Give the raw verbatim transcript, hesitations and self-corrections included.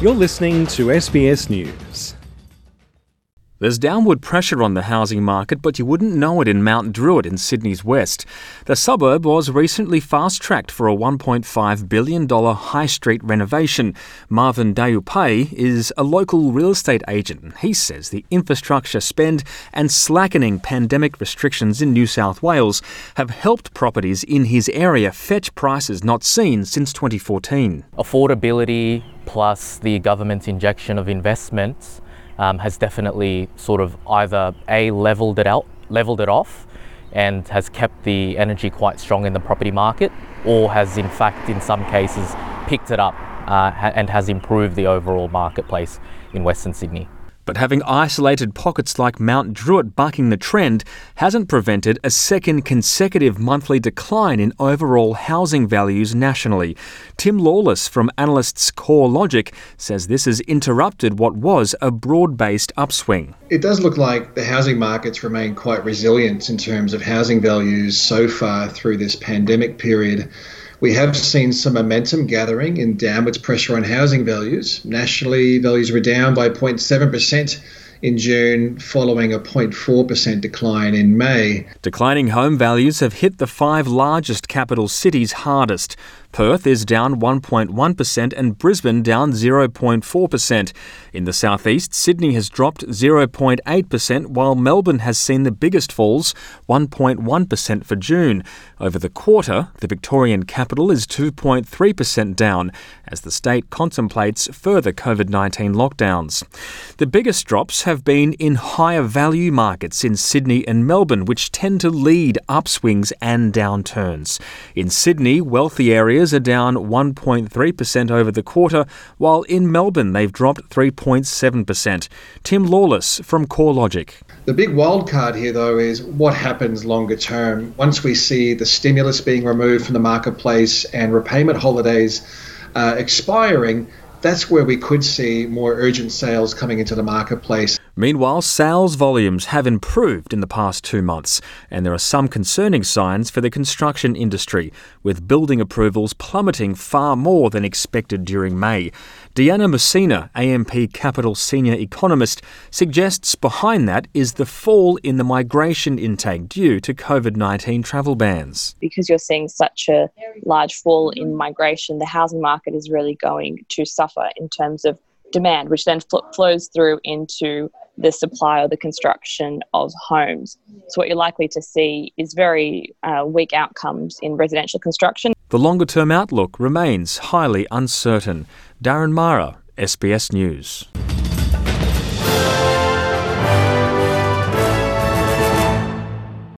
You're listening to S B S News. There's downward pressure on the housing market, but you wouldn't know it in Mount Druitt in Sydney's west. The suburb was recently fast-tracked for a one point five billion dollars high street renovation. Marvin Dayupai is a local real estate agent. He says the infrastructure spend and slackening pandemic restrictions in New South Wales have helped properties in his area fetch prices not seen since twenty fourteen. Affordability plus the government's injection of investments Um, has definitely sort of either A, levelled it out, levelled it off and has kept the energy quite strong in the property market, or has in fact in some cases picked it up uh, and has improved the overall marketplace in Western Sydney. But having isolated pockets like Mount Druitt bucking the trend hasn't prevented a second consecutive monthly decline in overall housing values nationally. Tim Lawless from analysts CoreLogic says this has interrupted what was a broad-based upswing. It does look like the housing markets remain quite resilient in terms of housing values so far through this pandemic period. We have seen some momentum gathering in downwards pressure on housing values. Nationally, values were down by zero point seven percent in June, following a zero point four percent decline in May. Declining home values have hit the five largest capital cities hardest. Perth is down one point one percent and Brisbane down zero point four percent. In the southeast, Sydney has dropped zero point eight percent, while Melbourne has seen the biggest falls, one point one percent for June. Over the quarter, the Victorian capital is two point three percent down as the state contemplates further COVID nineteen lockdowns. The biggest drops have been in higher value markets in Sydney and Melbourne, which tend to lead upswings and downturns. In Sydney, wealthy areas are down one point three percent over the quarter, while in Melbourne they've dropped three point seven percent. Tim Lawless from CoreLogic. The big wild card here, though, is what happens longer term. Once we see the stimulus being removed from the marketplace and repayment holidays uh, expiring, that's where we could see more urgent sales coming into the marketplace. Meanwhile, sales volumes have improved in the past two months, and there are some concerning signs for the construction industry, with building approvals plummeting far more than expected during May. Deanna Messina, A M P Capital senior economist, suggests behind that is the fall in the migration intake due to COVID nineteen travel bans. Because you're seeing such a large fall in migration, the housing market is really going to suffer in terms of demand, which then fl- flows through into the supply or the construction of homes. So what you're likely to see is very uh, weak outcomes in residential construction. The longer-term outlook remains highly uncertain. Darren Mara, S B S News.